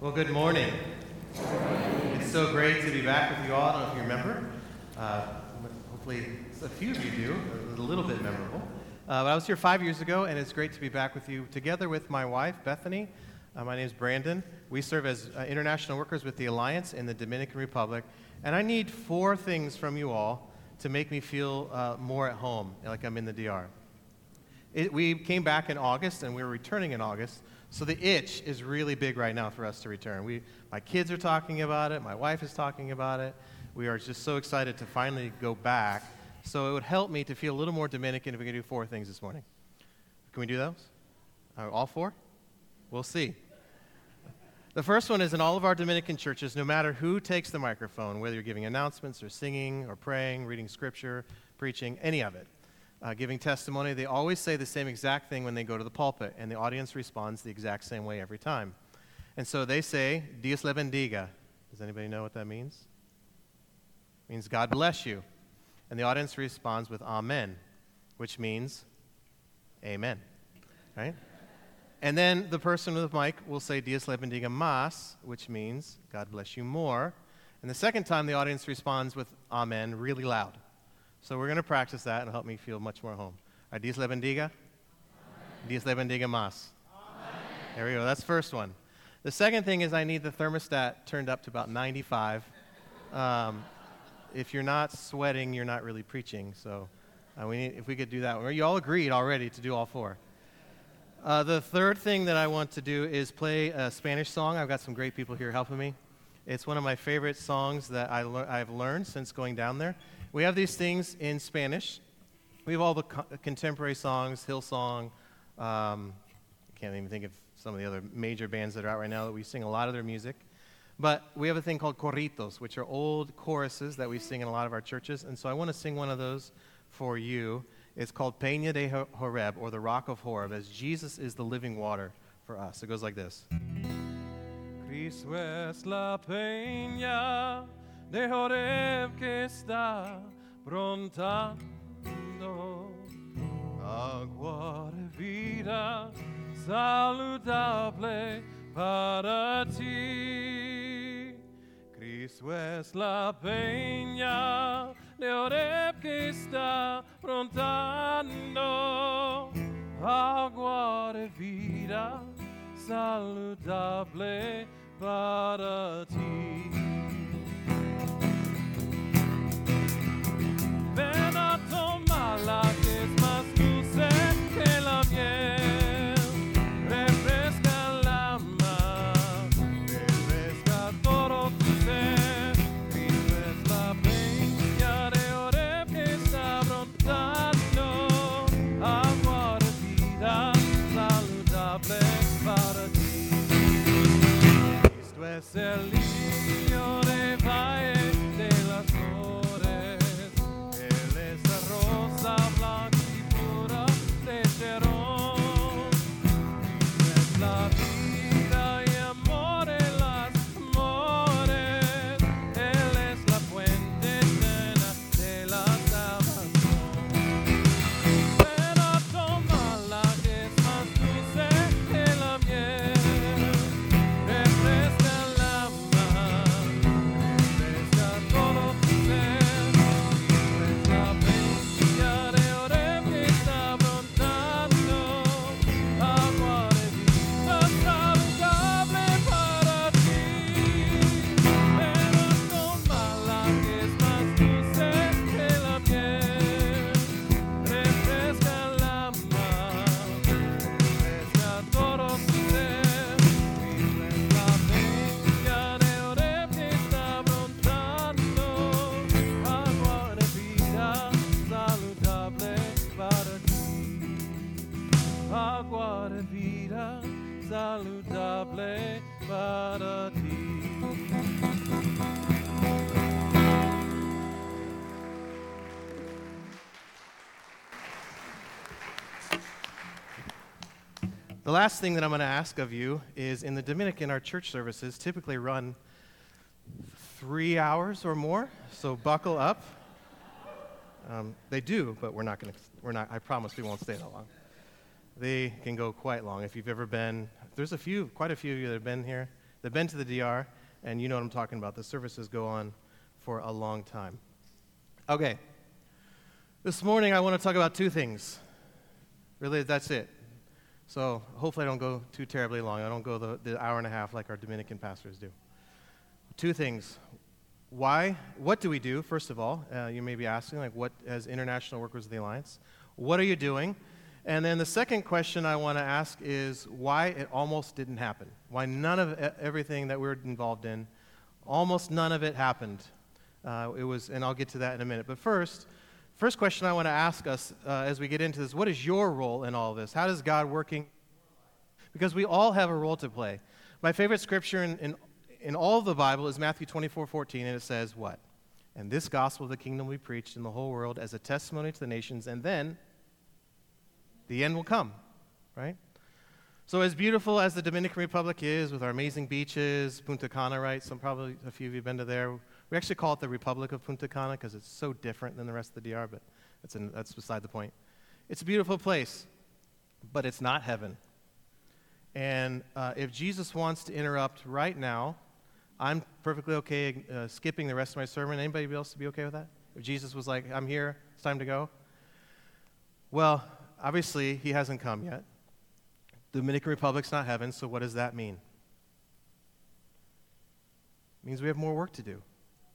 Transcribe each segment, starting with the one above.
Well, good morning. It's so great to be back with you all. I don't know if you remember. Hopefully, a few of you do. A little bit memorable. But I was here 5 years ago, and it's great to be back with you together with my wife, Bethany. My name is Brandon. We serve as international workers with the Alliance in the Dominican Republic. And I need 4 things from you all to make me feel more at home, like I'm in the DR. We came back in August, and we were returning in August. So the itch is really big right now for us to return. My kids are talking about it. My wife is talking about it. We are just so excited to finally go back. So it would help me to feel a little more Dominican if we can do 4 things this morning. Can we do those? All 4? We'll see. The first one is in all of our Dominican churches, no matter who takes the microphone, whether you're giving announcements or singing or praying, reading scripture, preaching, any of it, giving testimony, they always say the same exact thing when they go to the pulpit, and the audience responds the exact same way every time. And so they say, Dios le bendiga. Does anybody know what that means? It means God bless you. And the audience responds with amen, which means amen, right? And then the person with the mic will say Dios le bendiga más, which means God bless you more. And the second time, the audience responds with amen really loud. So we're going to practice that and help me feel much more home. Dios le bendiga. Amen. Dios le bendiga más. Amen. There we go. That's the first one. The second thing is I need the thermostat turned up to about 95. If you're not sweating, you're not really preaching. So if we could do that. You all agreed already to do all 4. The third thing that I want to do is play a Spanish song. I've got some great people here helping me. It's one of my favorite songs that I've learned since going down there. We have these things in Spanish. We have all the contemporary songs, Hillsong. Can't even think of some of the other major bands that are out right now that we sing a lot of their music. But we have a thing called corritos, which are old choruses that we sing in a lot of our churches. And so I want to sing one of those for you. It's called Peña de Horeb, or the Rock of Horeb, as Jesus is the living water for us. It goes like this. Cristo es la peña de Horeb que está brontando, agua de vida saludable para ti. Cristo es la peña de Horeb que está brontando, agua de vida saludable para ti. Ven a tomarla que es más dulce que la miel, refresca el alma, refresca todo tu ser. Cristo es la peña de Horeb que está brotando, agua de vida saludable para ti. Cristo es el lirio de valle de las flores. Rosa blanca y pura de Cherón. Cristo es la vida y amor en las amores. Él es la fuente eterna de la salvación. Ven a tomarla que es más dulce que la miel. Refresca el alma, refresca todo tu ser. Agua de vida saludable para ti. The last thing that I'm going to ask of you is, in the Dominican, our church services typically run 3 hours or more, so buckle up. They do, but we're not. I promise we won't stay that long. They can go quite long. If you've ever been, there's quite a few of you that have been here. they've been to the DR, and you know what I'm talking about. The services go on for a long time. Okay. This morning I want to talk about two things. Really, that's it. So hopefully I don't go too terribly long. I don't go the hour and a half like our Dominican pastors do. Two things. Why? What do we do, first of all? You may be asking, like, what as International Workers of the Alliance? What are you doing? And then the second question I want to ask is why it almost didn't happen. Why none of everything that we're involved in, almost none of it happened. And I'll get to that in a minute. But first question I want to ask us as we get into this, what is your role in all of this? How does God working? Because we all have a role to play. My favorite scripture in all of the Bible is Matthew 24:14, and it says what? And this gospel of the kingdom will be preached in the whole world as a testimony to the nations, and then the end will come, right? So as beautiful as the Dominican Republic is with our amazing beaches, Punta Cana, right? Probably a few of you have been to there. We actually call it the Republic of Punta Cana because it's so different than the rest of the DR, but that's beside the point. It's a beautiful place, but it's not heaven. And if Jesus wants to interrupt right now, I'm perfectly okay skipping the rest of my sermon. Anybody else be okay with that? If Jesus was like, I'm here, it's time to go? Well, obviously, he hasn't come yet. The Dominican Republic's not heaven, so what does that mean? It means we have more work to do.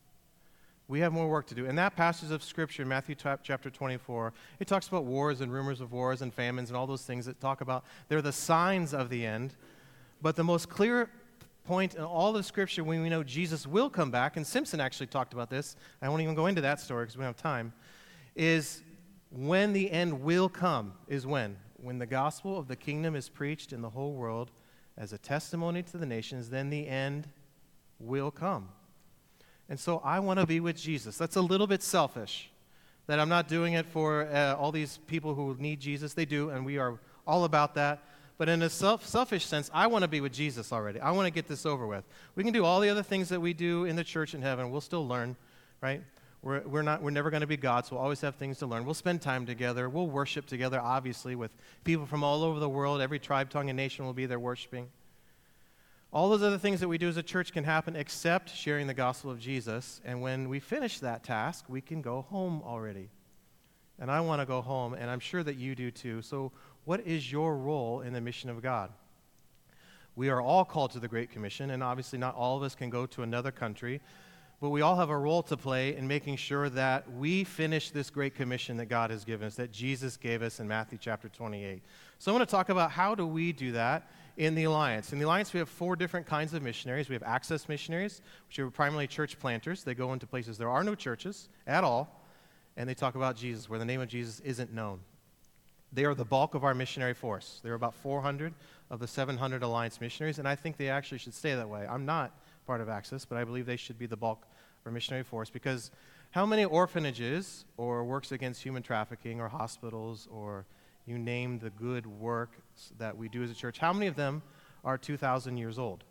We have more work to do. In that passage of Scripture, Matthew chapter 24, it talks about wars and rumors of wars and famines and all those things that talk about, they're the signs of the end. But the most clear point in all of Scripture when we know Jesus will come back, and Simpson actually talked about this, I won't even go into that story because we don't have time, is when the end will come is when? When the gospel of the kingdom is preached in the whole world as a testimony to the nations, then the end will come. And so I want to be with Jesus. That's a little bit selfish, that I'm not doing it for all these people who need Jesus. They do, and we are all about that. But in a selfish sense, I want to be with Jesus already. I want to get this over with. We can do all the other things that we do in the church in heaven. We'll still learn, right? We're never going to be God, so we'll always have things to learn. We'll spend time together. We'll worship together, obviously, with people from all over the world. Every tribe, tongue, and nation will be there worshiping. All those other things that we do as a church can happen except sharing the gospel of Jesus. And when we finish that task, we can go home already. And I want to go home, and I'm sure that you do too. So what is your role in the mission of God? We are all called to the Great Commission, and obviously not all of us can go to another country. But we all have a role to play in making sure that we finish this great commission that God has given us, that Jesus gave us in Matthew chapter 28. So I want to talk about how do we do that in the Alliance. In the Alliance, we have 4 different kinds of missionaries. We have access missionaries, which are primarily church planters. They go into places there are no churches at all, and they talk about Jesus, where the name of Jesus isn't known. They are the bulk of our missionary force. There are about 400 of the 700 Alliance missionaries, and I think they actually should stay that way. I'm not part of Access, but I believe they should be the bulk of our missionary force, because how many orphanages or works against human trafficking or hospitals or you name the good work that we do as a church, how many of them are 2,000 years old?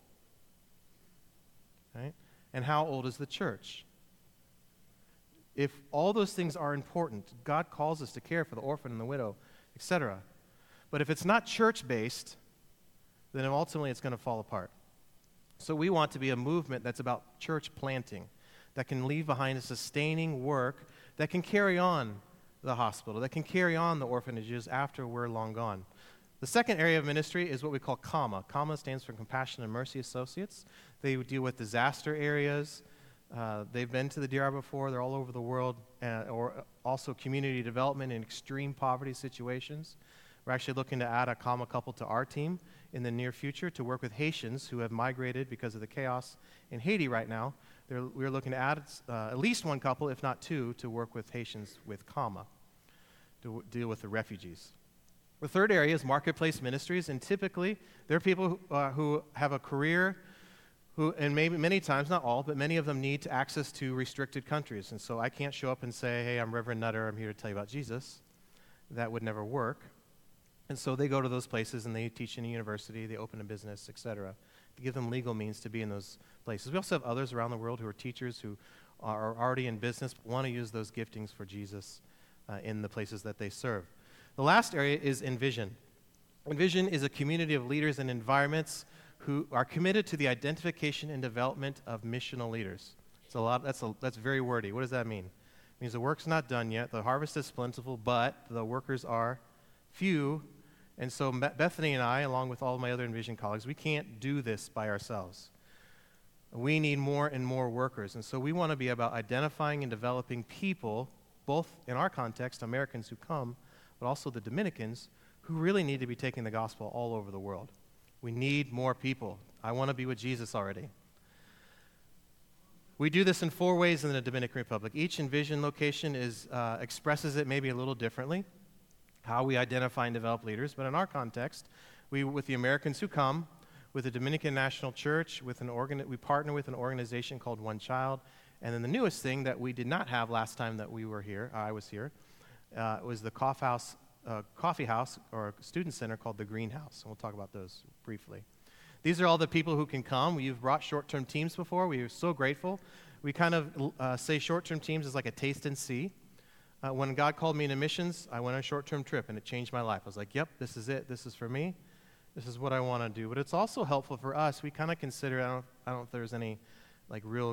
Right? And how old is the church? If all those things are important, God calls us to care for the orphan and the widow, etc. But if it's not church-based, then ultimately it's going to fall apart. So we want to be a movement that's about church planting, that can leave behind a sustaining work that can carry on the hospital, that can carry on the orphanages after we're long gone. The second area of ministry is what we call CAMA. CAMA stands for Compassion and Mercy Associates. They deal with disaster areas. They've been to the DR before. They're all over the world, or also community development in extreme poverty situations. We're actually looking to add a CAMA couple to our team in the near future to work with Haitians who have migrated because of the chaos in Haiti right now. We're looking to add at least one couple, if not 2, to work with Haitians with CAMA, to deal with the refugees. The third area is marketplace ministries, and typically there are people who have a career and maybe many times, not all, but many of them need access to restricted countries. And so I can't show up and say, hey, I'm Reverend Nutter, I'm here to tell you about Jesus. That would never work. And so they go to those places and they teach in a university, they open a business, etc., to give them legal means to be in those places. We also have others around the world who are teachers who are already in business but want to use those giftings for Jesus in the places that they serve. The last area is Envision. Envision is a community of leaders and environments who are committed to the identification and development of missional leaders. That's very wordy. What does that mean? It means the work's not done yet. The harvest is plentiful, but the workers are few. And so Bethany and I, along with all of my other Envision colleagues, we can't do this by ourselves. We need more and more workers. And so we want to be about identifying and developing people, both in our context, Americans who come, but also the Dominicans, who really need to be taking the gospel all over the world. We need more people. I want to be with Jesus already. We do this in 4 ways in the Dominican Republic. Each Envision location expresses it maybe a little differently, how we identify and develop leaders. But in our context, with the Americans who come, with the Dominican National Church, we partner with an organization called One Child. And then the newest thing that we did not have last time that I was here, was the coffee house or student center called the Greenhouse. And we'll talk about those briefly. These are all the people who can come. We've brought short-term teams before. We are so grateful. We kind of say short-term teams is like a taste and see. When God called me into missions, I went on a short-term trip, and it changed my life. I was like, yep, this is it. This is for me. This is what I want to do. But it's also helpful for us. We kind of consider, I don't know if there's any real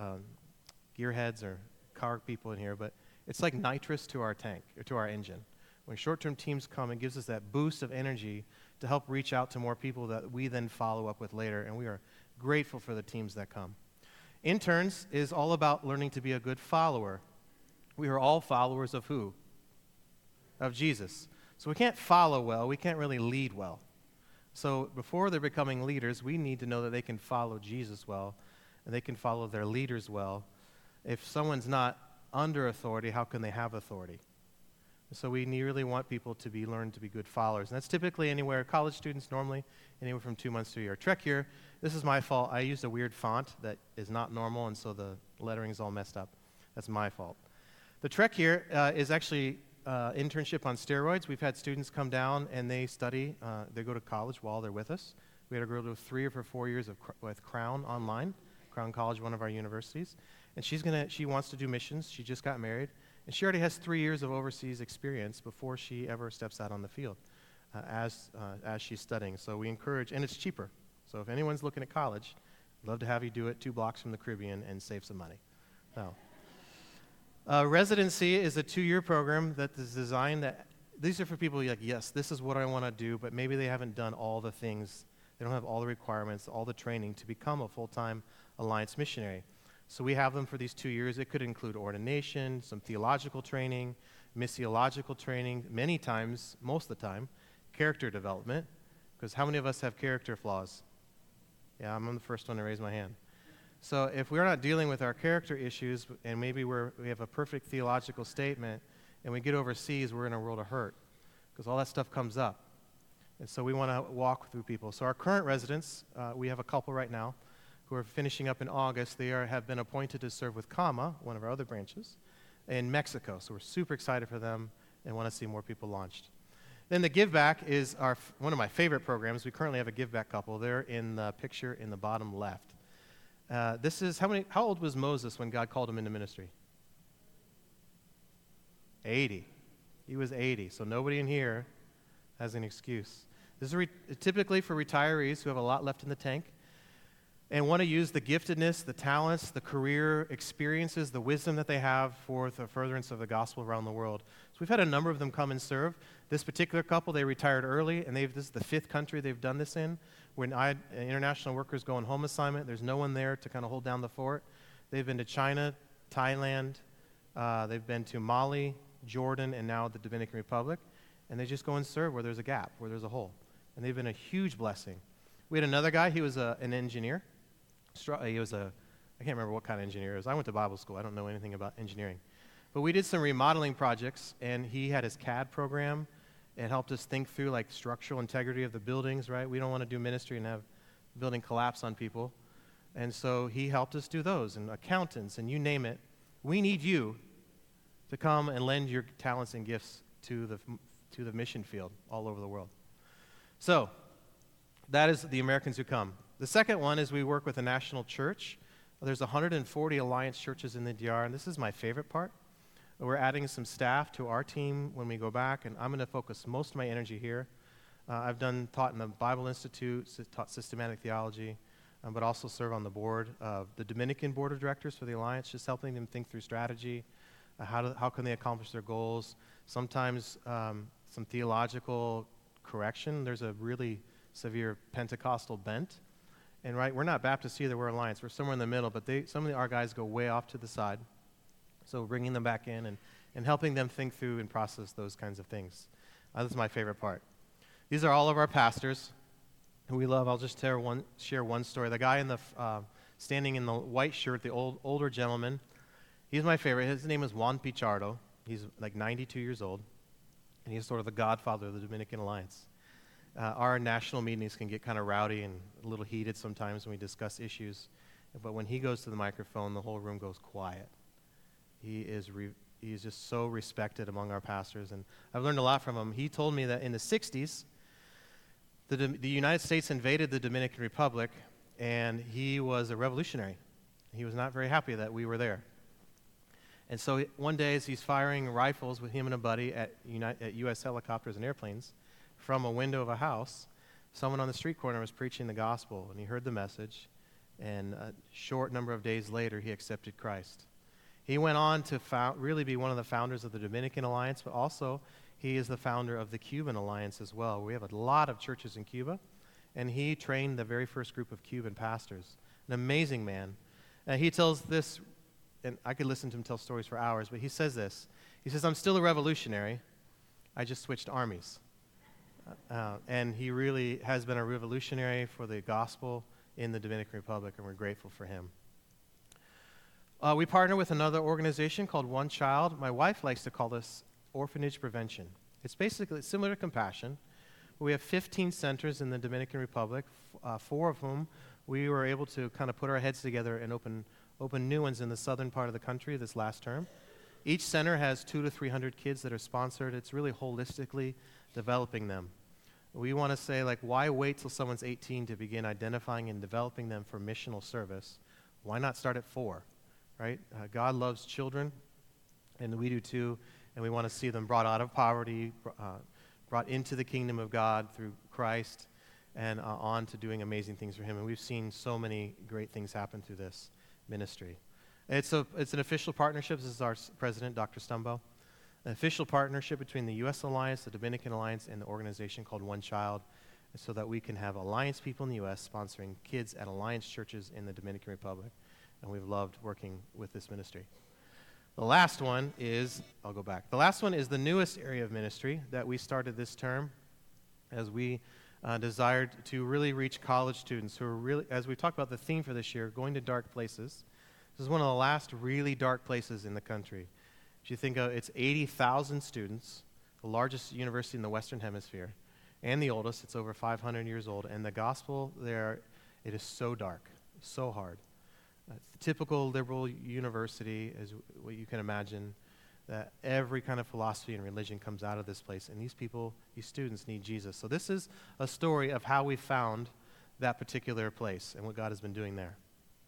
gearheads or car people in here, but it's like nitrous to our tank, or to our engine. When short-term teams come, it gives us that boost of energy to help reach out to more people that we then follow up with later, and we are grateful for the teams that come. Interns is all about learning to be a good follower. We are all followers of who? Of Jesus. So we can't follow well, we can't really lead well. So before they're becoming leaders, we need to know that they can follow Jesus well, and they can follow their leaders well. If someone's not under authority, how can they have authority? So we really want people to learn to be good followers. And that's typically college students normally, anywhere from 2 months to a year. Trek here, this is my fault. I used a weird font that is not normal, and so the lettering is all messed up. That's my fault. The Trek here is actually internship on steroids. We've had students come down and they study. They go to college while they're with us. We had a girl do 3 or 4 years with Crown online, Crown College, one of our universities. And she wants to do missions. She just got married. And she already has 3 years of overseas experience before she ever steps out on the field as she's studying. So we encourage, and it's cheaper. So if anyone's looking at college, I'd love to have you do it 2 blocks from the Caribbean and save some money. Residency is a 2-year program that is designed these are for people like, yes, this is what I want to do, but maybe they haven't done all the things. They don't have all the requirements, all the training to become a full-time Alliance missionary. So we have them for these 2 years. It could include ordination, some theological training, missiological training, many times, most of the time, character development. Because how many of us have character flaws? Yeah, I'm the first one to raise my hand. So if we're not dealing with our character issues, and maybe we have a perfect theological statement, and we get overseas, we're in a world of hurt, because all that stuff comes up. And so we want to walk through people. So our current residents, we have a couple right now, who are finishing up in August. They have been appointed to serve with CAMA, one of our other branches, in Mexico. So we're super excited for them and want to see more people launched. Then the Give Back is one of my favorite programs. We currently have a Give Back couple. They're in the picture in the bottom left. This is, how old was Moses when God called him into ministry? 80. He was 80, so nobody in here has an excuse. This is typically for retirees who have a lot left in the tank and want to use the giftedness, the talents, the career experiences, the wisdom that they have for the furtherance of the gospel around the world. So we've had a number of them come and serve. This particular couple, they retired early, and this is the 5th country they've done this in. When international workers go on home assignment, there's no one there to kind of hold down the fort. They've been to China, Thailand, they've been to Mali, Jordan, and now the Dominican Republic, and they just go and serve where there's a gap, where there's a hole. And they've been a huge blessing. We had another guy, he was an engineer. He was I can't remember what kind of engineer he was. I went to Bible school. I don't know anything about engineering. But we did some remodeling projects, and he had his CAD program. It helped us think through like structural integrity of the buildings, right? We don't want to do ministry and have the building collapse on people. And so he helped us do those, and accountants, and you name it. We need you to come and lend your talents and gifts to the mission field all over the world. So that is the Americans who come. The second one is we work with a national church. There's 140 Alliance churches in the DR, and this is my favorite part. We're adding some staff to our team when we go back, and I'm going to focus most of my energy here. I've taught in the Bible Institute, taught systematic theology, but also serve on the board of the Dominican Board of Directors for the Alliance, just helping them think through strategy, how can they accomplish their goals, sometimes some theological correction. There's a really severe Pentecostal bent, and we're not Baptist either, we're Alliance. We're somewhere in the middle, but some of our guys go way off to the side, so bringing them back in and helping them think through and process those kinds of things. This is my favorite part. These are all of our pastors who we love. I'll just share one story. The guy standing in the white shirt, the older gentleman, he's my favorite. His name is Juan Pichardo. He's like 92 years old, and he's sort of the godfather of the Dominican Alliance. Our national meetings can get kind of rowdy and a little heated sometimes when we discuss issues, but when he goes to the microphone, the whole room goes quiet. He is just so respected among our pastors, and I've learned a lot from him. He told me that in the 60s, the United States invaded the Dominican Republic, and he was a revolutionary. He was not very happy that we were there. And so one day, as he's firing rifles with him and a buddy at U.S. helicopters and airplanes from a window of a house, someone on the street corner was preaching the gospel, and he heard the message, and a short number of days later, he accepted Christ. He went on to really be one of the founders of the Dominican Alliance, but also he is the founder of the Cuban Alliance as well. We have a lot of churches in Cuba, and he trained the very first group of Cuban pastors. An amazing man. He tells this, and I could listen to him tell stories for hours, but he says this. He says, I'm still a revolutionary. I just switched armies. And he really has been a revolutionary for the gospel in the Dominican Republic, and we're grateful for him. We partner with another organization called One Child. My wife likes to call this orphanage prevention. It's basically similar to Compassion. We have 15 centers in the Dominican Republic, 4 of whom we were able to kind of put our heads together and open new ones in the southern part of the country this last term. Each center has 200 to 300 kids that are sponsored. It's really holistically developing them. We want to say, why wait till someone's 18 to begin identifying and developing them for missional service? Why not start at 4? Right? God loves children, and we do too, and we want to see them brought out of poverty, brought into the kingdom of God through Christ, and on to doing amazing things for Him. And we've seen so many great things happen through this ministry. It's an official partnership. This is our president, Dr. Stumbo. An official partnership between the U.S. Alliance, the Dominican Alliance, and the organization called One Child, so that we can have Alliance people in the U.S. sponsoring kids at Alliance churches in the Dominican Republic. And we've loved working with this ministry. The last one is, I'll go back. The last one is the newest area of ministry that we started this term as we desired to really reach college students who are really, as we talked about the theme for this year, going to dark places. This is one of the last really dark places in the country. If you think of it's 80,000 students, the largest university in the Western Hemisphere, and the oldest, it's over 500 years old, and the gospel there, it is so dark, so hard. Typical liberal university is what you can imagine, that every kind of philosophy and religion comes out of this place, and these students need Jesus. So this is a story of how we found that particular place and what God has been doing there.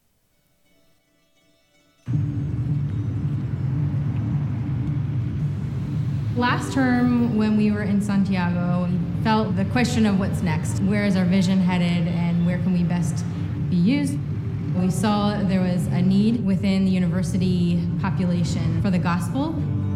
Last term, when we were in Santiago, we felt the question of what's next. Where is our vision headed, and where can we best be used? We saw there was a need within the university population for the gospel.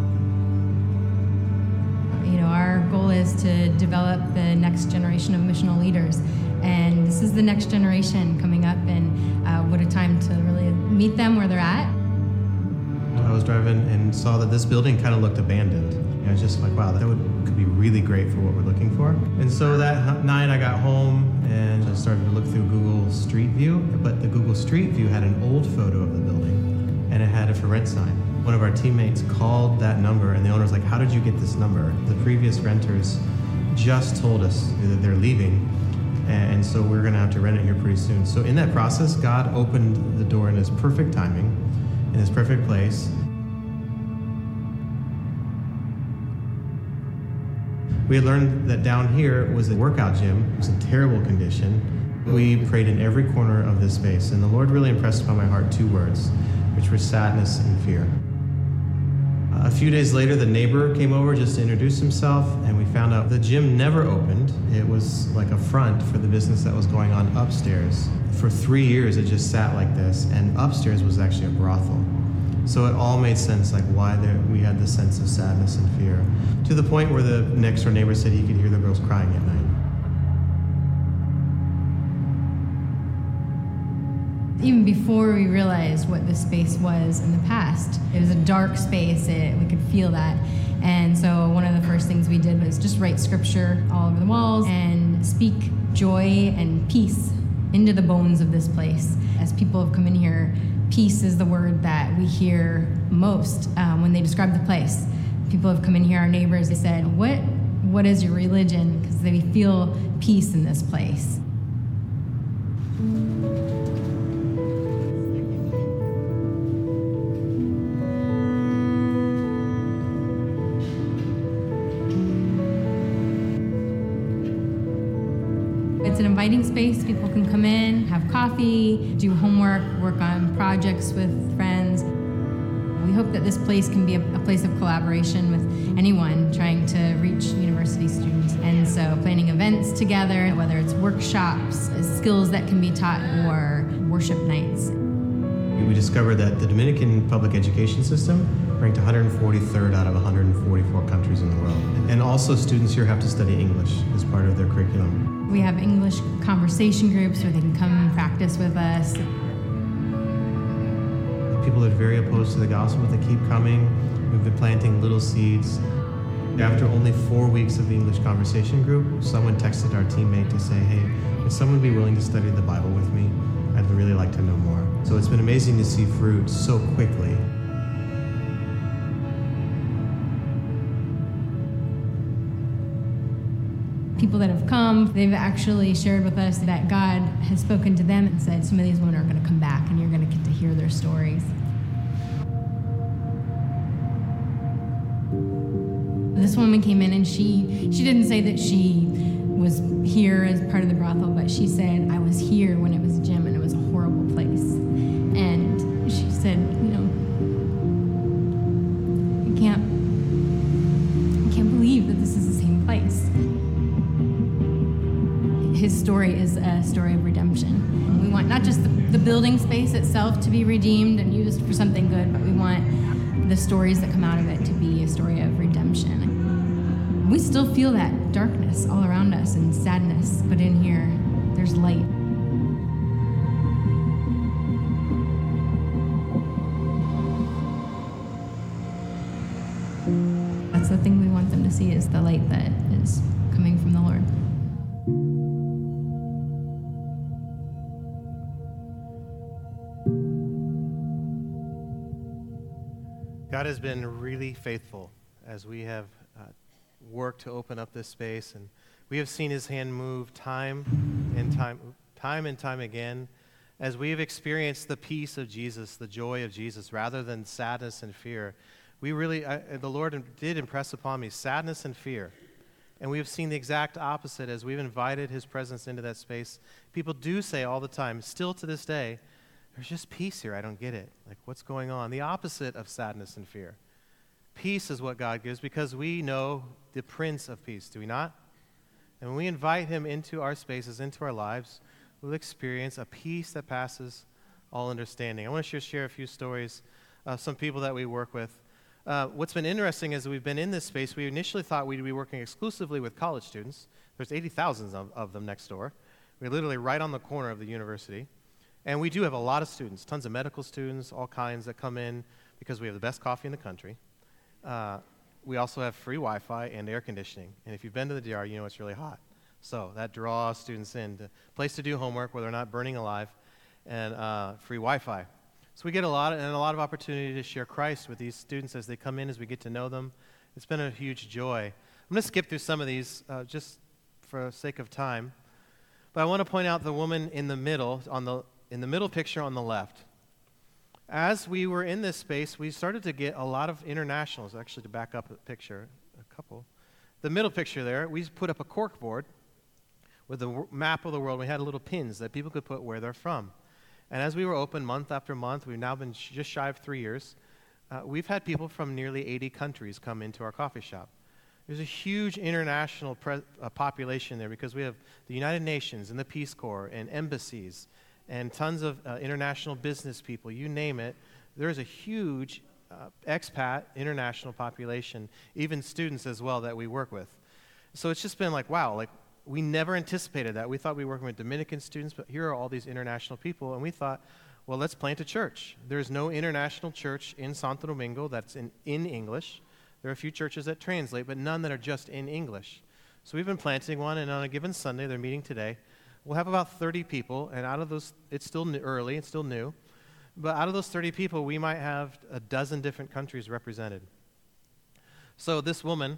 Our goal is to develop the next generation of missional leaders, and this is the next generation coming up, and what a time to really meet them where they're at. I was driving and saw that this building kind of looked abandoned. I was just like, wow, that could be really great for what we're looking for. And so that night I got home and I started to look through Google Street View, but the Google Street View had an old photo of the building and it had a for rent sign. One of our teammates called that number and the owner was like, how did you get this number? The previous renters just told us that they're leaving, and so we're gonna have to rent it here pretty soon. So in that process, God opened the door in His perfect timing, in His perfect place. We had learned that down here was a workout gym. It was in terrible condition. We prayed in every corner of this space, and the Lord really impressed upon my heart 2 words, which were sadness and fear. A few days later, the neighbor came over just to introduce himself, and we found out the gym never opened. It was like a front for the business that was going on upstairs. For 3 years, it just sat like this, and upstairs was actually a brothel. So it all made sense, like why we had this sense of sadness and fear, to the point where the next door neighbor said he could hear the girls crying at night. Even before we realized what this space was in the past, it was a dark space. We could feel that. And so one of the first things we did was just write scripture all over the walls and speak joy and peace into the bones of this place. As people have come in here, peace is the word that we hear most when they describe the place. People have come in here, our neighbors, they said, what is your religion? Because they feel peace in this place. It's an inviting space. People can come in, have coffee, do homework, work on projects with friends. We hope that this place can be a place of collaboration with anyone trying to reach university students. And so planning events together, whether it's workshops, skills that can be taught, or worship nights. We discovered that the Dominican public education system ranked 143rd out of 144 countries in the world. And also students here have to study English as part of their curriculum. We have English conversation groups where they can come and practice with us. People are very opposed to the gospel, but they keep coming. We've been planting little seeds. After only 4 weeks of the English conversation group, someone texted our teammate to say, hey, would someone be willing to study the Bible with me? I'd really like to know more. So it's been amazing to see fruit so quickly. People that have come, they've actually shared with us that God has spoken to them and said some of these women are going to come back and you're going to get to hear their stories. This woman came in and she didn't say that she was here as part of the brothel, but she said, I was here when it was a gym and it was a horrible place. And she said, I can't believe that this is the same place. His story is a story of redemption. We want not just the building space itself to be redeemed and used for something good, but we want the stories that come out of it to be a story of redemption. We still feel that darkness all around us and sadness, but in here, there's light. That's the thing we want them to see, is the light that is coming from the Lord. God has been really faithful as we have worked to open up this space, and we have seen his hand move time and time again as we have experienced the peace of Jesus, the joy of Jesus, rather than sadness and fear. The Lord did impress upon me sadness and fear, and we have seen the exact opposite as we've invited his presence into that space. People do say all the time, still to this day, there's just peace here. I don't get it. Like, what's going on? The opposite of sadness and fear. Peace is what God gives because we know the Prince of Peace, do we not? And when we invite him into our spaces, into our lives, we'll experience a peace that passes all understanding. I want to share a few stories of some people that we work with. What's been interesting is we've been in this space. We initially thought we'd be working exclusively with college students. There's 80,000 of them next door. We're literally right on the corner of the university. And we do have a lot of students, tons of medical students, all kinds that come in because we have the best coffee in the country. We also have free Wi-Fi and air conditioning. And if you've been to the DR, you know it's really hot. So that draws students in. A place to do homework where they're not burning alive, and free Wi-Fi. So we get a lot of opportunity to share Christ with these students as they come in, as we get to know them. It's been a huge joy. I'm going to skip through some of these just for the sake of time. But I want to point out the woman in the middle, in the middle picture on the left. As we were in this space, we started to get a lot of internationals. Actually, to back up a picture, a couple. The middle picture there, we put up a cork board with a map of the world. We had little pins that people could put where they're from. And as we were open month after month, we've now been just shy of 3 years, we've had people from nearly 80 countries come into our coffee shop. There's a huge international population there because we have the United Nations and the Peace Corps and embassies and tons of international business people, you name it. There's a huge expat international population, even students as well that we work with. So it's just been like, wow, like we never anticipated that. We thought we were working with Dominican students, but here are all these international people, and we thought, well, let's plant a church. There's no international church in Santo Domingo that's in English. There are a few churches that translate, but none that are just in English. So we've been planting one, and on a given Sunday, they're meeting today. We'll have about 30 people, and out of those, it's still early, it's still new, but out of those 30 people, we might have a dozen different countries represented. So this woman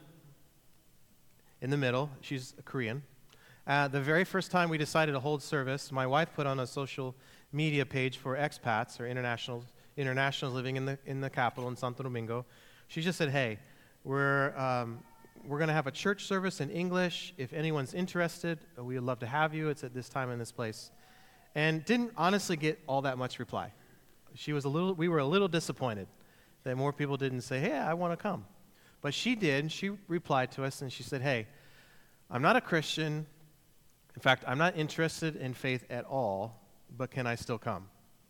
in the middle, she's a Korean. The very first time we decided to hold service, my wife put on a social media page for expats or internationals living in the capital in Santo Domingo. She just said, hey, we're going to have a church service in English. If anyone's interested, we would love to have you. It's at this time in this place. And didn't honestly get all that much reply. We were a little disappointed that more people didn't say, hey, I want to come. But she did. She replied to us and she said, hey, I'm not a Christian. In fact, I'm not interested in faith at all, but can I still come?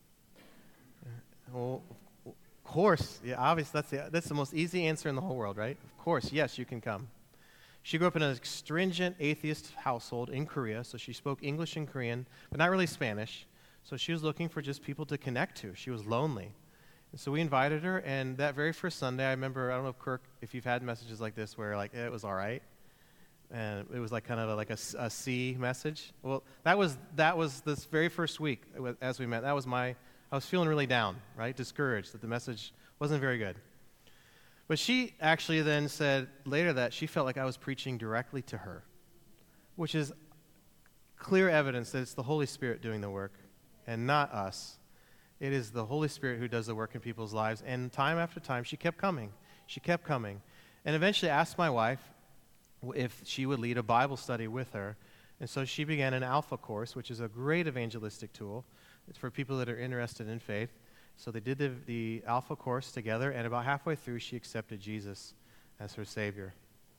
Well, of course. Yeah, obviously, that's the most easy answer in the whole world, right? Of course, yes, you can come. She grew up in a stringent atheist household in Korea, so she spoke English and Korean, but not really Spanish. So she was looking for just people to connect to. She was lonely. And so we invited her, and that very first Sunday, I remember, I don't know, Kirk, if you've had messages like this where, like, it was all right, and it was like kind of like a C message. Well, that was this very first week as we met. I was feeling really down, right, discouraged that the message wasn't very good. But she actually then said later that she felt like I was preaching directly to her, which is clear evidence that it's the Holy Spirit doing the work and not us. It is the Holy Spirit who does the work in people's lives. And time after time, she kept coming. She kept coming. And eventually asked my wife if she would lead a Bible study with her. And so she began an Alpha course, which is a great evangelistic tool. It's for people that are interested in faith. So they did the Alpha course together, and about halfway through, she accepted Jesus as her Savior.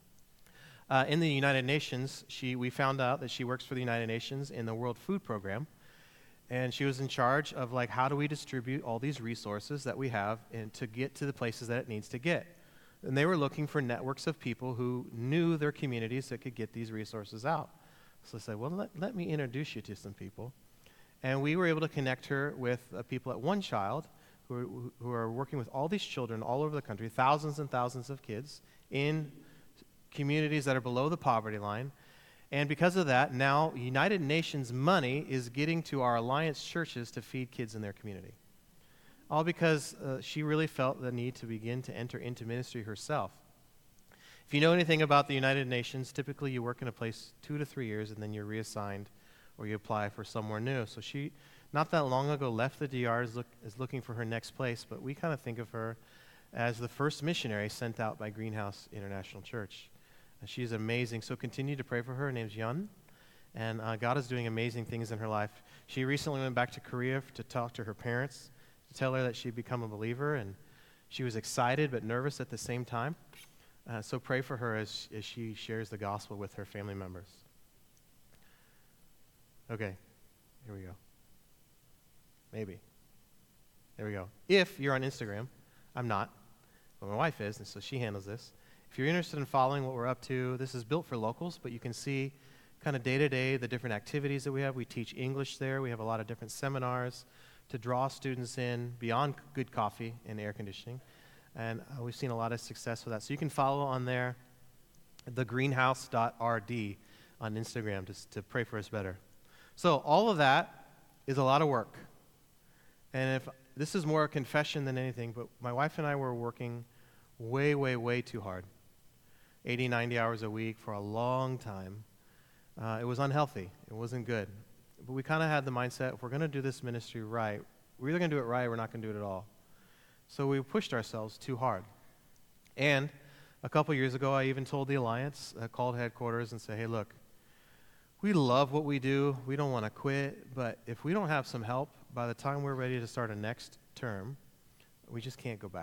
In the United Nations, we found out that she works for the United Nations in the World Food Program. And she was in charge of, like, how do we distribute all these resources that we have and to get to the places that it needs to get. And they were looking for networks of people who knew their communities that could get these resources out. So I said, well, let me introduce you to some people. And we were able to connect her with people at One Child who are working with all these children all over the country, thousands and thousands of kids in communities that are below the poverty line. And because of that, now United Nations money is getting to our alliance churches to feed kids in their community. All because she really felt the need to begin to enter into ministry herself. If you know anything about the United Nations, typically you work in a place 2 to 3 years and then you're reassigned or you apply for somewhere new. So she, not that long ago, left the DR, is looking for her next place, but we kind of think of her as the first missionary sent out by Greenhouse International Church. And she's amazing, so continue to pray for her. Her name's Yun, and God is doing amazing things in her life. She recently went back to Korea to talk to her parents, to tell her that she'd become a believer, and she was excited but nervous at the same time. So pray for her as she shares the gospel with her family members. Okay, here we go. Maybe. There we go. If you're on Instagram, I'm not, but my wife is, and so she handles this. If you're interested in following what we're up to, this is built for locals, but you can see kind of day-to-day the different activities that we have. We teach English there. We have a lot of different seminars to draw students in beyond good coffee and air conditioning. And we've seen a lot of success with that. So you can follow on there, thegreenhouse.rd on Instagram to pray for us better. So all of that is a lot of work. And if this is more a confession than anything, but my wife and I were working way, way, way too hard. 80, 90 hours a week for a long time. It was unhealthy. It wasn't good. But we kind of had the mindset, if we're going to do this ministry right, we're either going to do it right or we're not going to do it at all. So we pushed ourselves too hard. And a couple years ago, I even told the Alliance, called headquarters and said, hey, look, we love what we do. We don't want to quit. But if we don't have some help, by the time we're ready to start a next term, we just can't go back.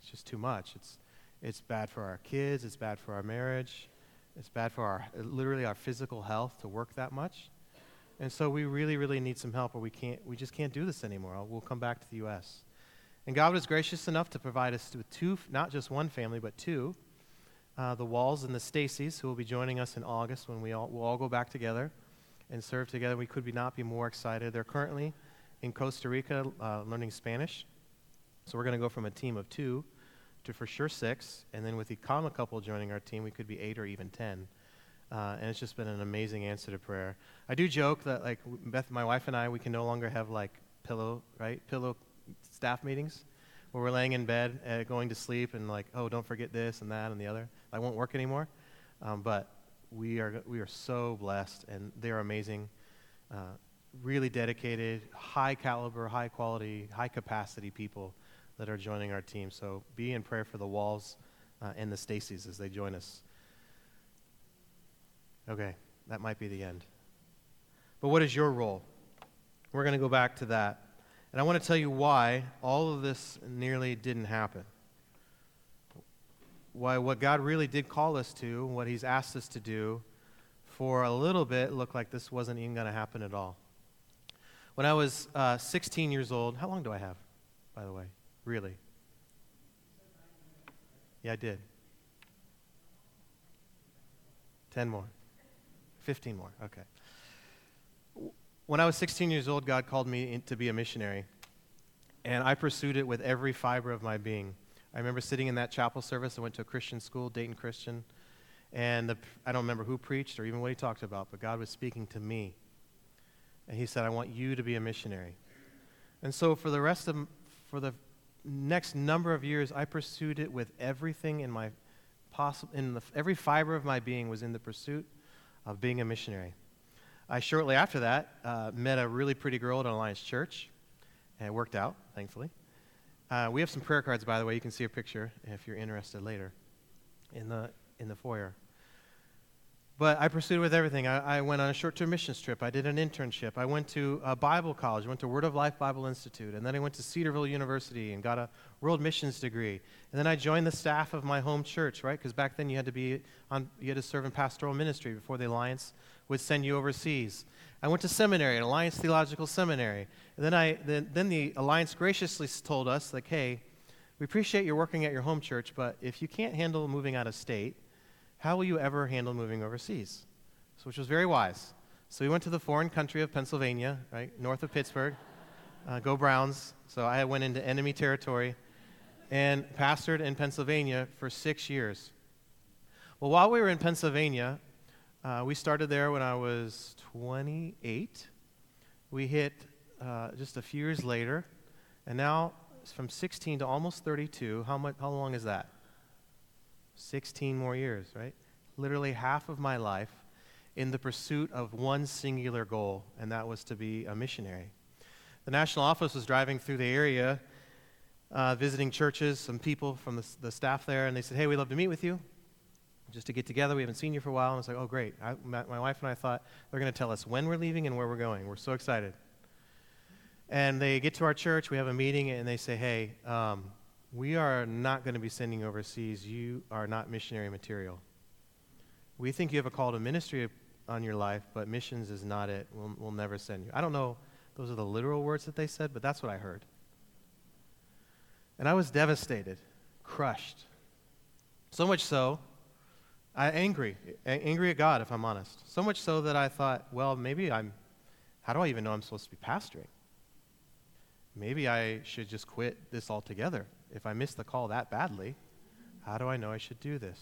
It's just too much. It's bad for our kids. It's bad for our marriage. It's bad for literally our physical health to work that much. And so we really, really need some help, or we just can't do this anymore. We'll come back to the U.S. And God was gracious enough to provide us with two, not just one family, but two, the Walls and the Stacys, who will be joining us in August when we'll all go back together and serve together. We could not be more excited. They're currently in Costa Rica learning Spanish. So we're going to go from a team of 2 to for sure 6, and then with the Kama couple joining our team, we could be 8 or even 10. And it's just been an amazing answer to prayer. I do joke that, like, Beth, my wife and I, we can no longer have, like, pillow staff meetings where we're laying in bed, going to sleep, and like, oh, don't forget this and that and the other. That won't work anymore. But we are so blessed, and they're amazing, really dedicated, high caliber, high quality, high capacity people that are joining our team. So be in prayer for the Walls and the Stacys as they join us. Okay, that might be the end. But what is your role? We're going to go back to that. And I want to tell you why all of this nearly didn't happen. Why what God really did call us to, what he's asked us to do, for a little bit looked like this wasn't even going to happen at all. When I was 16 years old, how long do I have, by the way? Really? Yeah, I did. 10 more. 15 more, okay. When I was 16 years old, God called me to be a missionary, and I pursued it with every fiber of my being. I remember sitting in that chapel service. I went to a Christian school, Dayton Christian, and I don't remember who preached or even what he talked about, but God was speaking to me, and he said, I want you to be a missionary. And so for the next number of years, I pursued it with everything in my every fiber of my being was in the pursuit of being a missionary. I shortly after that met a really pretty girl at Alliance Church, and it worked out, thankfully. We have some prayer cards, by the way. You can see a picture if you're interested later in the foyer. But I pursued it with everything. I went on a short-term missions trip. I did an internship. I went to a Bible college. I went to Word of Life Bible Institute. And then I went to Cedarville University and got a world missions degree. And then I joined the staff of my home church, right? Because back then you had to serve in pastoral ministry before the Alliance would send you overseas. I went to seminary, an Alliance Theological Seminary. And then the Alliance graciously told us, like, hey, we appreciate your working at your home church, but if you can't handle moving out of state, how will you ever handle moving overseas? So, which was very wise. So we went to the foreign country of Pennsylvania, right, north of Pittsburgh. Go Browns. So I went into enemy territory and pastored in Pennsylvania for 6 years. Well, while we were in Pennsylvania, we started there when I was 28. We hit just a few years later, and now from 16 to almost 32. How long is that? 16 more years, right? Literally half of my life in the pursuit of one singular goal, and that was to be a missionary. The national office was driving through the area, visiting churches, some people from the staff there, and they said, hey, we'd love to meet with you, just to get together. We haven't seen you for a while. And I was like, oh, great. My wife and I thought they're going to tell us when we're leaving and where we're going. We're so excited. And they get to our church, we have a meeting, and they say, hey, we are not going to be sending overseas. You are not missionary material. We think you have a call to ministry on your life, but missions is not it. We'll never send you. I don't know, those are the literal words that they said, but that's what I heard. And I was devastated, crushed. So much so, angry at God, if I'm honest. So much so that I thought, well, how do I even know I'm supposed to be pastoring? Maybe I should just quit this altogether. If I missed the call that badly, how do I know I should do this?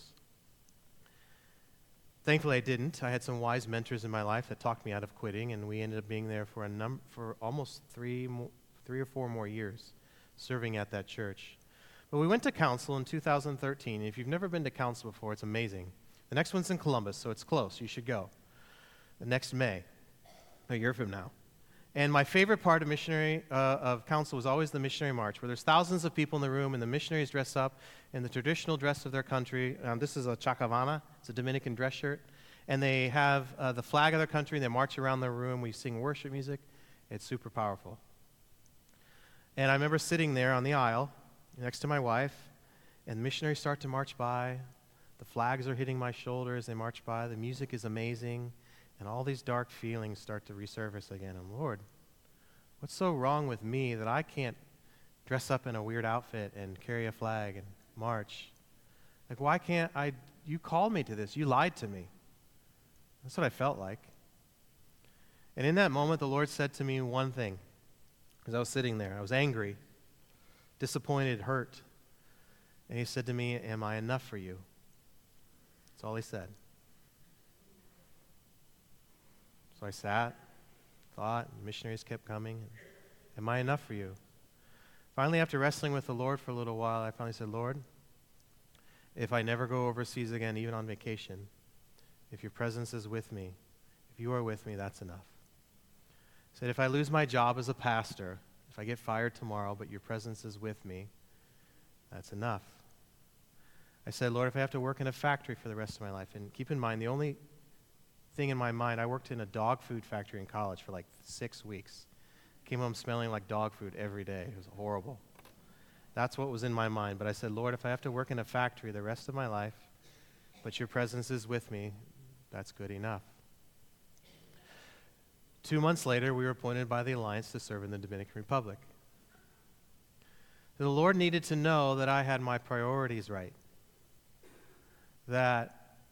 Thankfully, I didn't. I had some wise mentors in my life that talked me out of quitting, and we ended up being there for almost 3 or 4 more years, serving at that church. But we went to council in 2013. If you've never been to council before, it's amazing. The next one's in Columbus, so it's close. You should go. The next May, a year from now. And my favorite part of council was always the missionary march, where there's thousands of people in the room, and the missionaries dress up in the traditional dress of their country. This is a chacavana. It's a Dominican dress shirt. And they have the flag of their country, and they march around the room. We sing worship music. It's super powerful. And I remember sitting there on the aisle next to my wife, And the missionaries start to march by. The flags are hitting my shoulders. They march by. The music is amazing. And all these dark feelings start to resurface again. And Lord, what's so wrong with me that I can't dress up in a weird outfit and carry a flag and march? Like, why can't I? You called me to this. You lied to me. That's what I felt like. And in that moment, the Lord said to me one thing. As I was sitting there, I was angry, disappointed, hurt. And he said to me, am I enough for you? That's all he said. So I sat, thought, and missionaries kept coming. Am I enough for you? Finally, after wrestling with the Lord for a little while, I finally said, Lord, if I never go overseas again, even on vacation, if your presence is with me, if you are with me, that's enough. I said, if I lose my job as a pastor, if I get fired tomorrow, but your presence is with me, that's enough. I said, Lord, if I have to work in a factory for the rest of my life, and keep in mind, the only thing in my mind, I worked in a dog food factory in college for like 6 weeks. Came home smelling like dog food every day. It was horrible. That's what was in my mind. But I said, Lord, if I have to work in a factory the rest of my life, but your presence is with me, that's good enough. 2 months later, we were appointed by the Alliance to serve in the Dominican Republic. The Lord needed to know that I had my priorities right. That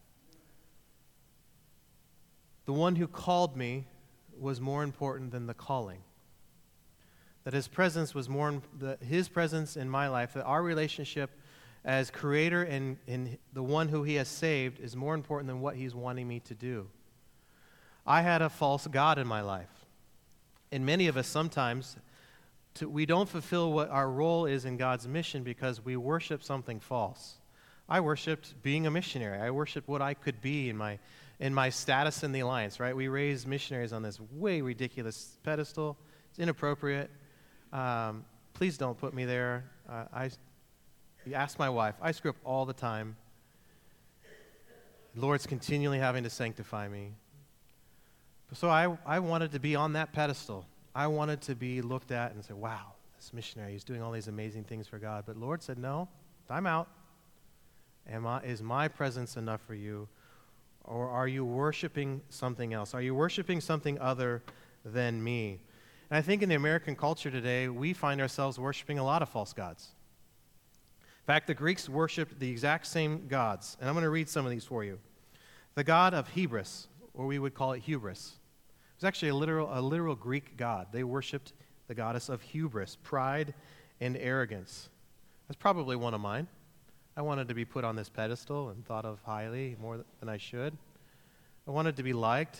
the one who called me was more important than the calling. That his presence was his presence in my life, that our relationship as creator and the one who he has saved is more important than what he's wanting me to do. I had a false god in my life. And many of us sometimes, we don't fulfill what our role is in God's mission because we worship something false. I worshiped being a missionary. I worshiped what I could be in my status in the Alliance, right? We raised missionaries on this way ridiculous pedestal. It's inappropriate. Please don't put me there. You ask my wife. I screw up all the time. The Lord's continually having to sanctify me. So I wanted to be on that pedestal. I wanted to be looked at and say, wow, this missionary is doing all these amazing things for God. But Lord said, no, I'm out. Is my presence enough for you? Or are you worshiping something else? Are you worshiping something other than me? And I think in the American culture today, we find ourselves worshiping a lot of false gods. In fact, the Greeks worshiped the exact same gods. And I'm going to read some of these for you. The god of Hebris, or we would call it hubris. It was actually a literal Greek god. They worshipped the goddess of hubris, pride and arrogance. That's probably one of mine. I wanted to be put on this pedestal and thought of highly more than I should. I wanted to be liked.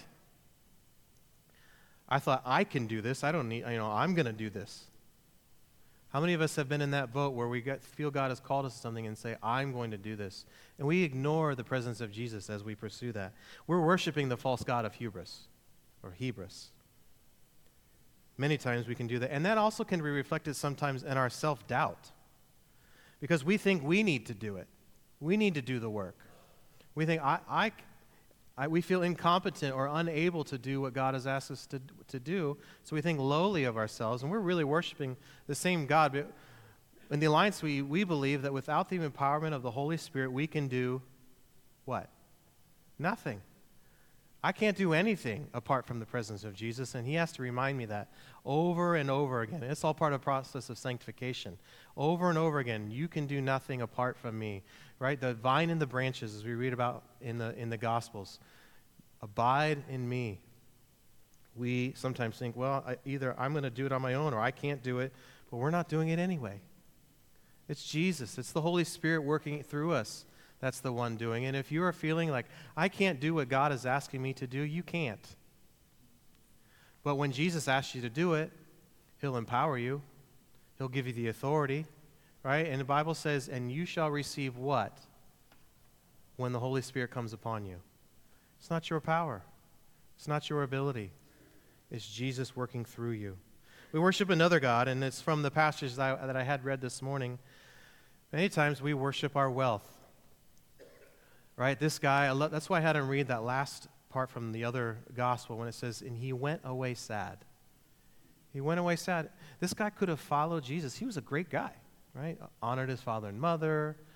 I thought, I can do this. I don't need, I'm going to do this. How many of us have been in that boat where we feel God has called us to something and say, I'm going to do this? And we ignore the presence of Jesus as we pursue that. We're worshiping the false god of hubris, or Hebris. Many times we can do that. And that also can be reflected sometimes in our self-doubt. Because we think we need to do it. We need to do the work. We think, we feel incompetent or unable to do what God has asked us to do, so we think lowly of ourselves, and we're really worshiping the same God. But in the Alliance, we believe that without the empowerment of the Holy Spirit, we can do what? Nothing. I can't do anything apart from the presence of Jesus, and he has to remind me that over and over again. It's all part of the process of sanctification. Over and over again, you can do nothing apart from me, right? The vine and the branches, as we read about in the Gospels, abide in me. We sometimes think, well, either I'm going to do it on my own or I can't do it, but we're not doing it anyway. It's Jesus. It's the Holy Spirit working through us. That's the one doing it. And if you are feeling like, I can't do what God is asking me to do, you can't. But when Jesus asks you to do it, he'll empower you. He'll give you the authority, right? And the Bible says, and you shall receive what? When the Holy Spirit comes upon you. It's not your power. It's not your ability. It's Jesus working through you. We worship another God, and it's from the passage that I had read this morning. Many times we worship our wealth. Right, this guy, that's why I had him read that last part from the other gospel when it says, and he went away sad. He went away sad. This guy could have followed Jesus. He was a great guy, right? Honored his father and mother,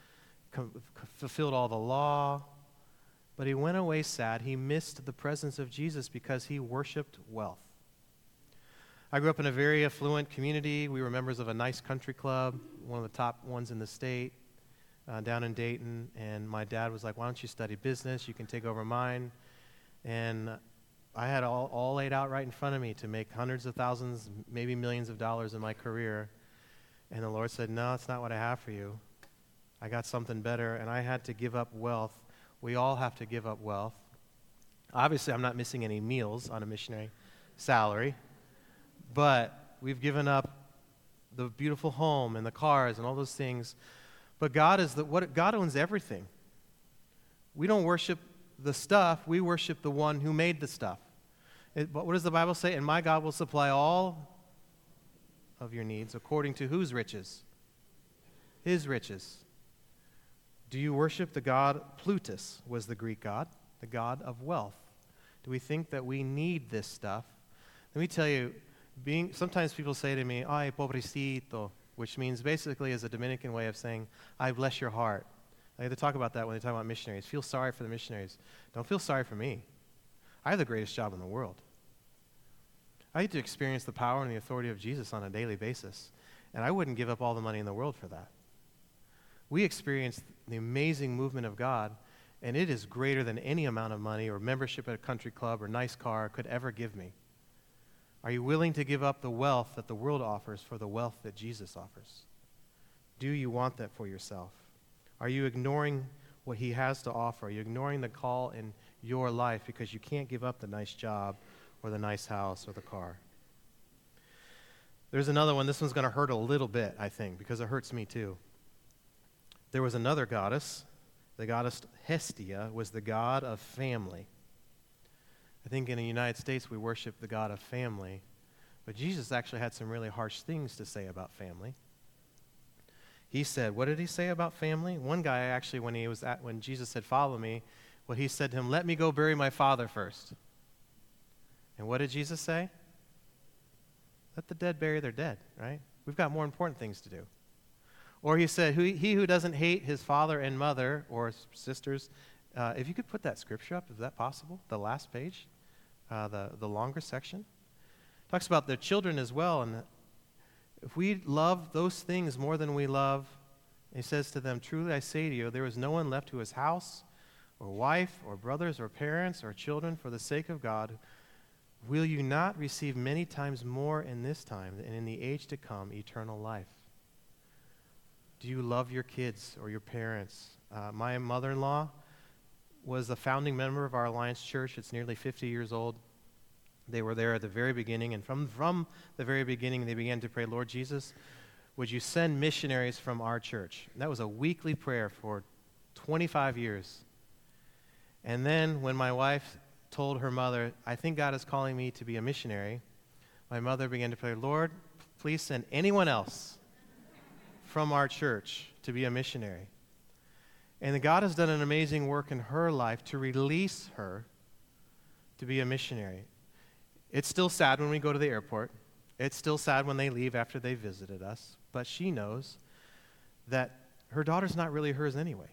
fulfilled all the law, but he went away sad. He missed the presence of Jesus because he worshiped wealth. I grew up in a very affluent community. We were members of a nice country club, one of the top ones in the state, down in Dayton. And my dad was like, why don't you study business? You can take over mine. And I had all laid out right in front of me to make hundreds of thousands, maybe millions of dollars in my career. And the Lord said, no, it's not what I have for you. I got something better, and I had to give up wealth. We all have to give up wealth. Obviously, I'm not missing any meals on a missionary salary. But we've given up the beautiful home and the cars and all those things. But God owns everything. We don't worship the stuff. We worship the one who made the stuff. But what does the Bible say? And my God will supply all of your needs according to whose riches? His riches. Do you worship the god? Plutus was the Greek god, the god of wealth. Do we think that we need this stuff? Let me tell you, sometimes people say to me, ay, pobrecito, which means basically is a Dominican way of saying, I bless your heart. I have to talk about that when they talk about missionaries. Feel sorry for the missionaries. Don't feel sorry for me. I have the greatest job in the world. I get to experience the power and the authority of Jesus on a daily basis, and I wouldn't give up all the money in the world for that. We experience the amazing movement of God, and it is greater than any amount of money or membership at a country club or nice car could ever give me. Are you willing to give up the wealth that the world offers for the wealth that Jesus offers? Do you want that for yourself? Are you ignoring what he has to offer? Are you ignoring the call in your life because you can't give up the nice job or the nice house or the car? There's another one. This one's going to hurt a little bit, I think, because it hurts me too. There was another goddess. The goddess Hestia was the god of family. I think in the United States we worship the God of family, but Jesus actually had some really harsh things to say about family. He said, what did he say about family? One guy actually, when Jesus said, follow me, what he said to him, let me go bury my father first. And what did Jesus say? Let the dead bury their dead, right? We've got more important things to do. Or he said, he who doesn't hate his father and mother or sisters. If you could put that scripture up, is that possible? The last page, the longer section. Talks about their children as well. And if we love those things more than we love, he says to them, truly I say to you, there is no one left who has house or wife or brothers or parents or children for the sake of God. Will you not receive many times more in this time and in the age to come eternal life? Do you love your kids or your parents? My mother-in-law was a founding member of our Alliance Church. It's nearly 50 years old. They were there at the very beginning, and from the very beginning, they began to pray, Lord Jesus, would you send missionaries from our church? And that was a weekly prayer for 25 years. And then when my wife told her mother, I think God is calling me to be a missionary, my mother began to pray, Lord, please send anyone else from our church to be a missionary. And God has done an amazing work in her life to release her to be a missionary. It's still sad when we go to the airport. It's still sad when they leave after they visited us. But she knows that her daughter's not really hers anyway.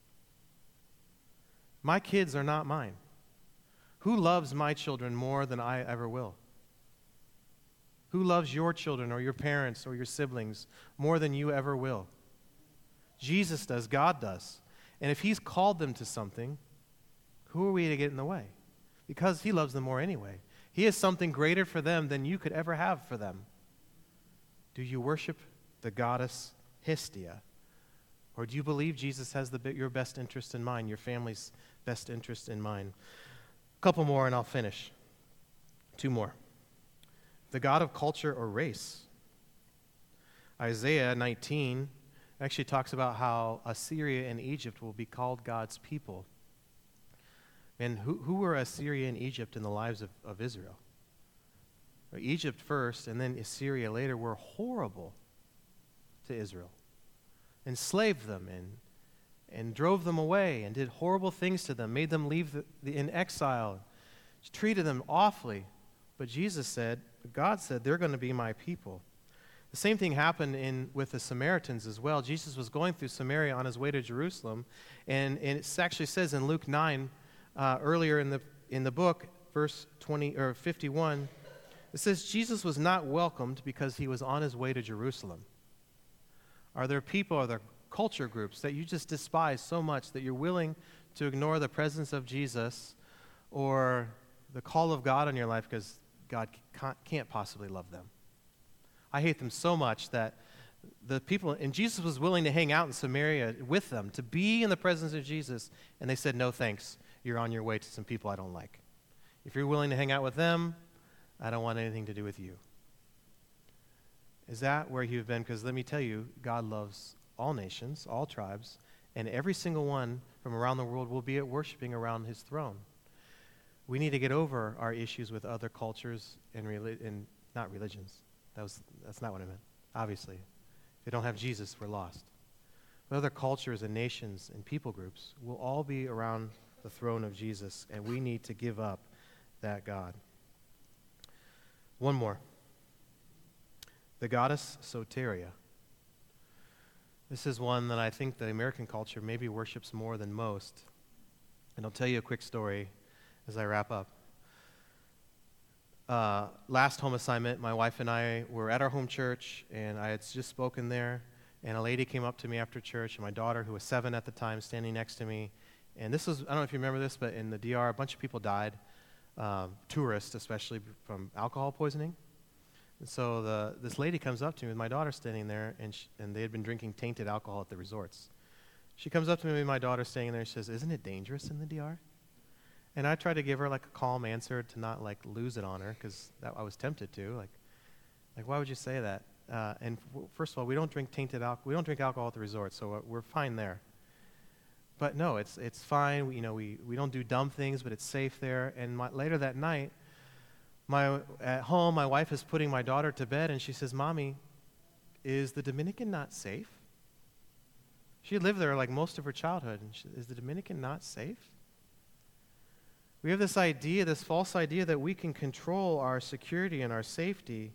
My kids are not mine. Who loves my children more than I ever will? Who loves your children or your parents or your siblings more than you ever will? Jesus does. God does. And if he's called them to something, who are we to get in the way? Because he loves them more anyway. He has something greater for them than you could ever have for them. Do you worship the goddess Hestia? Or do you believe Jesus has your best interest in mind, your family's best interest in mind? A couple more and I'll finish. Two more. The god of culture or race. Isaiah 19 actually talks about how Assyria and Egypt will be called God's people. And who were Assyria and Egypt in the lives of Israel? Egypt first and then Assyria later were horrible to Israel. Enslaved them and drove them away and did horrible things to them, made them leave in exile, treated them awfully. But God said, they're going to be my people. The same thing happened with the Samaritans as well. Jesus was going through Samaria on his way to Jerusalem, and it actually says in Luke 9, earlier in the book, verse 20 or 51, it says Jesus was not welcomed because he was on his way to Jerusalem. Are there people, are there culture groups that you just despise so much that you're willing to ignore the presence of Jesus or the call of God on your life because God can't possibly love them? I hate them so much that the people, and Jesus was willing to hang out in Samaria with them, to be in the presence of Jesus, and they said, no thanks, you're on your way to some people I don't like. If you're willing to hang out with them, I don't want anything to do with you. Is that where you've been? Because let me tell you, God loves all nations, all tribes, and every single one from around the world will be at worshiping around his throne. We need to get over our issues with other cultures and not religions. That's not what I meant. Obviously, if they don't have Jesus, we're lost. But other cultures and nations and people groups will all be around the throne of Jesus, and we need to give up that God. One more. The goddess Soteria. This is one that I think the American culture maybe worships more than most. And I'll tell you a quick story as I wrap up. Last home assignment, my wife and I were at our home church, and I had just spoken there, and a lady came up to me after church, and my daughter, who was 7 at the time, standing next to me. And this was, I don't know if you remember this, but in the DR, a bunch of people died, tourists especially, from alcohol poisoning. And so this lady comes up to me with my daughter standing there, and they had been drinking tainted alcohol at the resorts. She comes up to me with my daughter standing there, and she says, "Isn't it dangerous in the DR?" And I tried to give her like a calm answer to not like lose it on her, because I was tempted to. Like why would you say that? First of all, we don't drink tainted alcohol. We don't drink alcohol at the resort, so we're fine there. But no, it's fine. We don't do dumb things, but it's safe there. And later that night, at home, my wife is putting my daughter to bed, and she says, "Mommy, is the Dominican not safe?" She had lived there like most of her childhood, and is the Dominican not safe? We have this idea, this false idea that we can control our security and our safety.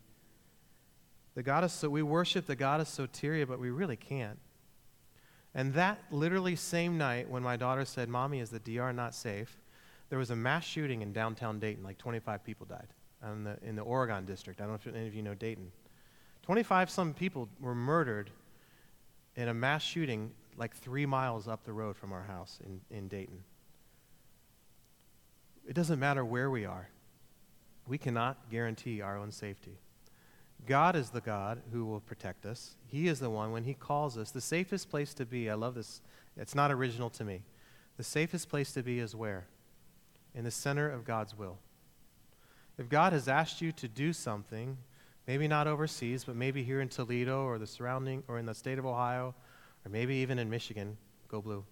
We worship the goddess Soteria, but we really can't. And that literally same night when my daughter said, "Mommy, is the DR not safe?" there was a mass shooting in downtown Dayton. Like 25 people died in the Oregon district. I don't know if any of you know Dayton. 25-some people were murdered in a mass shooting like 3 miles up the road from our house in Dayton. It doesn't matter where we are. We cannot guarantee our own safety. God is the God who will protect us. He is the one, when he calls us, the safest place to be, I love this, it's not original to me. The safest place to be is where? In the center of God's will. If God has asked you to do something, maybe not overseas, but maybe here in Toledo or the surrounding, or in the state of Ohio, or maybe even in Michigan, go blue.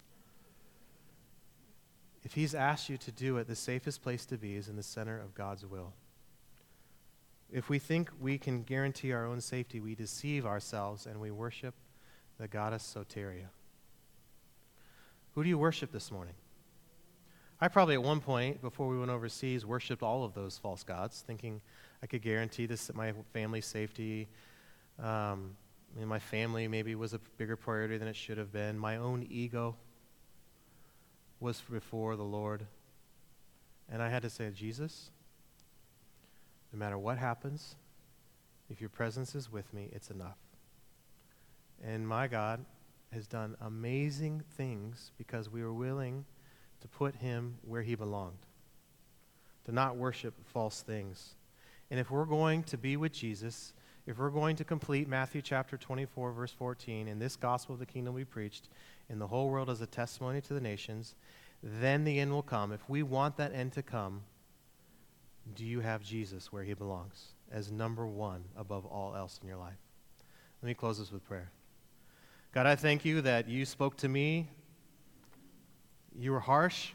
If he's asked you to do it, the safest place to be is in the center of God's will. If we think we can guarantee our own safety, we deceive ourselves and we worship the goddess Soteria. Who do you worship this morning? I probably at one point, before we went overseas, worshipped all of those false gods, thinking I could guarantee my family's safety. My family maybe was a bigger priority than it should have been. My own ego was before the Lord. And I had to say, "Jesus, no matter what happens, if your presence is with me, it's enough." And my God has done amazing things because we were willing to put him where he belonged, to not worship false things. And if we're going to be with Jesus, if we're going to complete Matthew chapter 24, verse 14, in this gospel of the kingdom we preached, in the whole world as a testimony to the nations, then the end will come. If we want that end to come, do you have Jesus where he belongs as number one above all else in your life? Let me close this with prayer. God, I thank you that you spoke to me. You were harsh,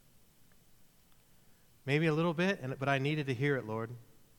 maybe a little bit, but I needed to hear it, Lord.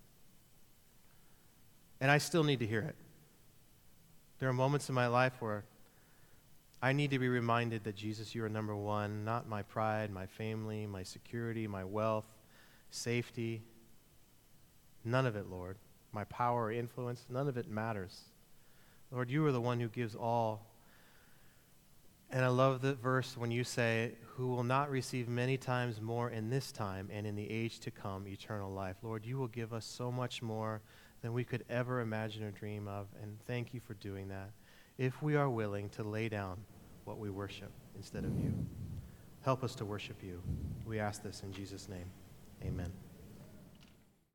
And I still need to hear it. There are moments in my life where I need to be reminded that, Jesus, you are number one, not my pride, my family, my security, my wealth, safety. None of it, Lord. my power or influence. None of it matters. Lord, you are the one who gives all. And I love the verse when you say, who will not receive many times more in this time and in the age to come eternal life. Lord, you will give us so much more than we could ever imagine or dream of, and thank you for doing that. If we are willing to lay down what we worship instead of you, help us to worship you. We ask this in Jesus' name. Amen.